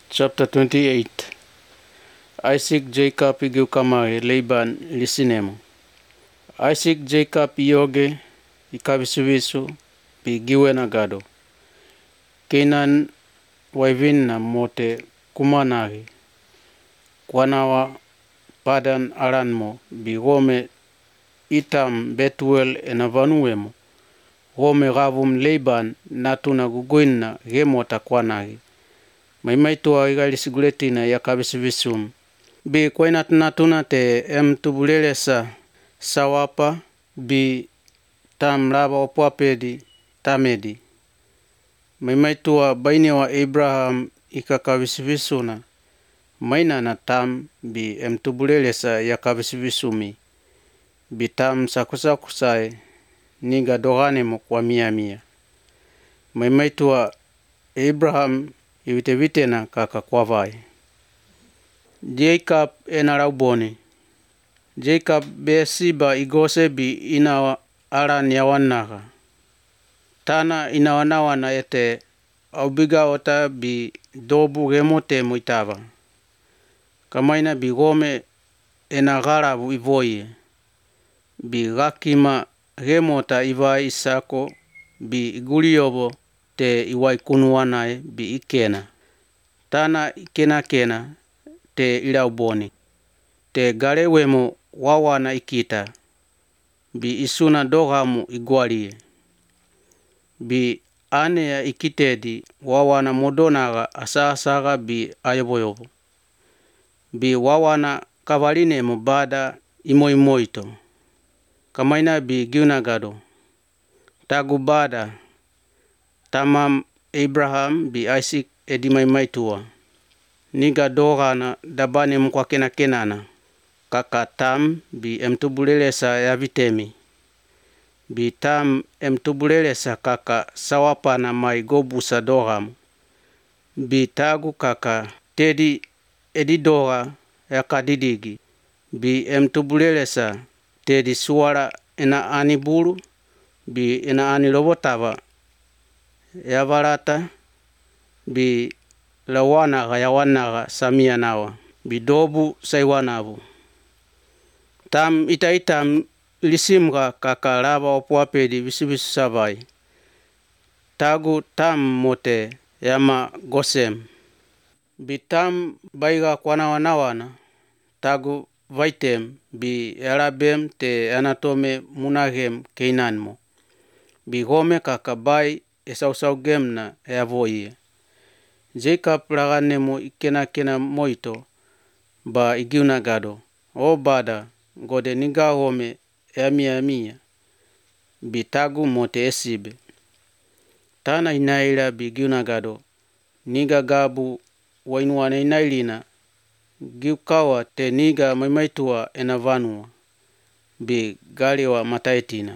Chapter 28. Isaac Jacob igiukamare Laban lisinemo. Isaac Jacob ioge ikavisuvisu pigiwe na gado. Kenan waivina mote kumanagi. Kwanawa padan aranmo bigome itam Betuel enavanuemo. Gome gavum Laban natuna guguina gemota kwanagi. Maimaitua igalisiguletina yakabisivisum. Bi natuna te tubulelesa sawapa bi tam lava opuapedi tamedi. Maimaitua bainewa Abraham ikakabisivisuna. Maina na tam bi tubulelesa yakabisivisumi. Bi tam sakusakusai niga doganemo kwa mia. Maimaitua Abraham iwitewitena kaka kwavai. Jacob enarauboni. Jacob besiba igosebi ina aran yawanaga. Tana inawanawana ete aubiga ota bi dobu gemote moitava. Kamaina bi gome enagarabu ivoye. Bi gakima gemota iwai isako bi iguliobo te iwai kunuanae bi ikena. Tana ikena te ilauboni. Te galewemo wawana ikita. Bi isuna dogamu igualie. Bi anea ikitedi wawana modonaga asasaga bi ayoboyobo. Bi wawana kavalinemo bada imoito. Kamaina bi giunagado. Tagu bada tamam Abraham bi Isaac edimaimaitua. Niga dogana dabane mkwa kenana. Kaka tam bi tubulelesa ya vitemi. Bi tam tubulelesa kaka sawapana mai gobusa dogamu. Bi tagu kaka tedi edidoga ya kadidigi. Bi tubulelesa tedi suara ena aniburu. Bi ena anilobotava ya varata. Bi lawanaga ya wanaga samia nawa. Bi dobu saiwanabu. Tam itam lisimga kaka lava opuapedi visivisu savai. Tagu tam mote yama gosem. Bi tam baiga kwanawanawana. Tagu vaitem bi yarabem te anatome munagem keinanmo. Bi gome kaka bai esau gemna yavoye. Jacob laganemo ikena moito ba igiunagado. O bada gode niga gome mia. Bi tagu mote esibe. Tana inaila bi giunagado. Niga gabu wainuane inailina. Giukawa te niga maimaitua enavanua. Bi galiwa mataitina.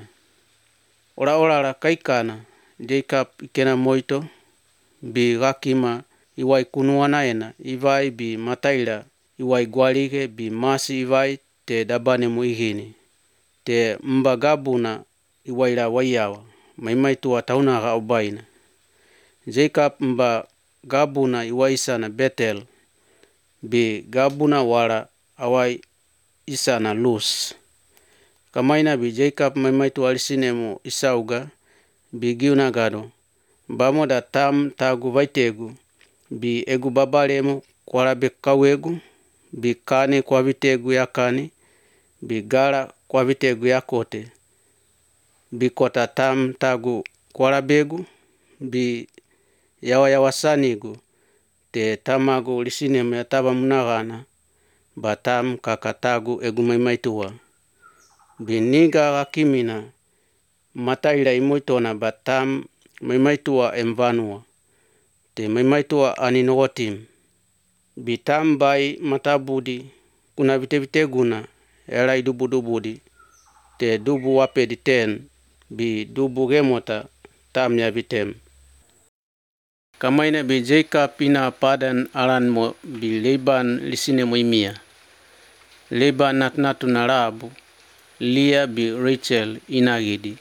Ora kaikana Jacob ikena moito. Bi gakima iwai kunuanaena iwai bi mataila iwai gualige bi masi iwai te dabane muigini. Te mbagabuna iwai la wayawa. Maimaitua taunaga aubaina. Jacob gabuna iwai sana Betel. Bi gabuna wala awai isana Luz. Kamaina bi Jacob maimaitua alisinemo isauga. Bi giunagado. Bamo da tam tagu vaitegu. Bi egu babalemo kwa bekawegu. Bi kane kwa vitegu ya kane. Bi gara kwa vitegu ya kote. Bi kota tam tagu kwa begu. Bi yawasanigu. Te tamagu lisinemo ya taba munagana. Ba tam kakatagu egu maimaitua. Bi niga wakimina. Mataila imoitona ba tam maimaitua emvanua. Te maimaitua aninogotim. Bi tam bai matabudi. Kuna viteguna. Elai dubudi. Te dubu wapedi ten. Bi dubu gemota tam ya vitem. Kamaina bi Jacob ina padan aranmo bi Laban lisinemo imia. Laban natnatu narabu. Lia bi Rachel inagidi.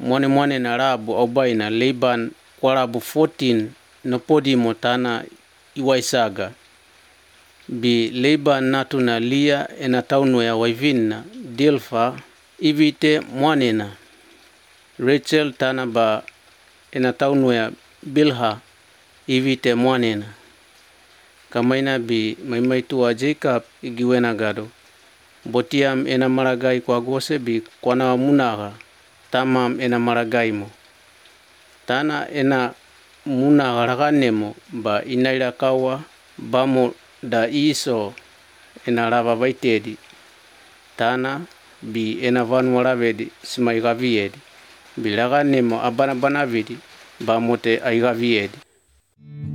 Mwane narabu aubaina Laban kwarabu 14 no podi motana iwaisaga. Bi Laban natu na Lia ena taunu ya waivina Dilfa ivite mwanena. Rachel tana ba ena taunu ya Bilha ivite mwanena. Kamaina bi maimaitua Jacob igiwena gado. Botiam ena maragai kwa gose bi kwana munaga tamam ena maragai mo. Tana ena munaga raganemo ba inaira kawa bamo da iso ena rava vaitedi. Tana bi ena vanwara vedi simai gaviedi. Bi raganemo abana vidi ba mote ai gaviedi.